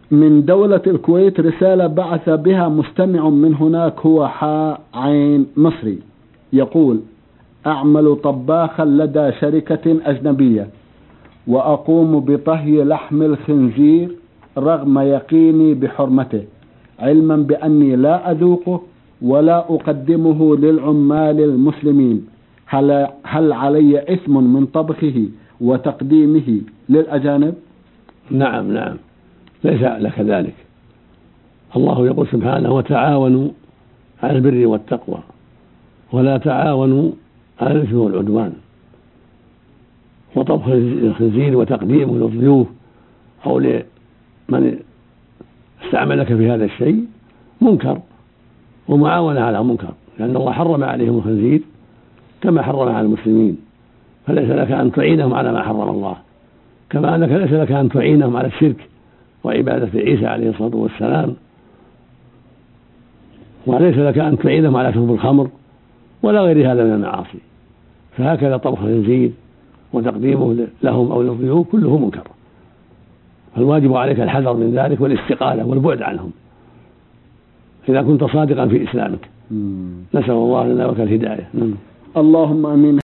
من دولة الكويت رسالة بعث بها مستمع من هناك، هو حاء عين مصري، يقول: أعمل طباخا لدى شركة أجنبية، وأقوم بطهي لحم الخنزير رغم يقيني بحرمته، علما بأني لا أذوقه ولا أقدمه للعمال المسلمين. هل علي إثم من طبخه وتقديمه للأجانب؟ نعم ليس لك ذلك. الله يقول سبحانه: وتعاونوا على البر والتقوى ولا تعاونوا على الإثم والعدوان. وطبخ الخنزير وتقديمه للضيوف أو لمن استعملك في هذا الشيء منكر ومعاونة على منكر، لأن الله حرم عليهم الخنزير كما حرم على المسلمين، فليس لك أن تعينهم على ما حرم الله، كما أنك ليس لك أن تعينهم على الشرك وعبادة عيسى عليه الصلاة والسلام، وليس لك أن تعينهم على شرب الخمر ولا غير هذا من المعاصي. فهكذا طبخ الخنزير وتقديمه لهم أو للضيوف كله منكر، فالواجب عليك الحذر من ذلك والاستقالة والبعد عنهم إذا كنت صادقا في إسلامك. نسأل الله لنا وك الهداية. اللهم آمين.